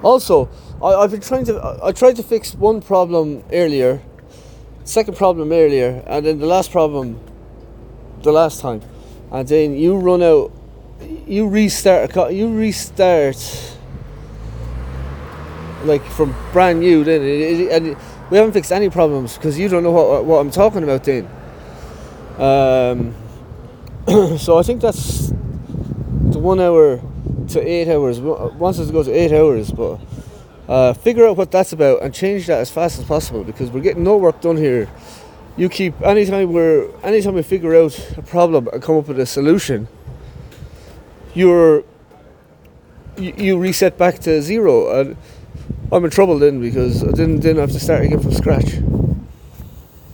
Also, I tried to fix one problem earlier, second problem earlier, and then the last problem the last time, and then you run out. You restart like from brand new. Then and we haven't fixed any problems because you don't know what I'm talking about. Then, so I think that's the 1 hour to 8 hours. Wants us to go to 8 hours, but figure out what that's about and change that as fast as possible because we're getting no work done here. You keep anytime we figure out a problem and come up with a solution, you reset back to zero, and I'm in trouble then because I didn't have to start again from scratch.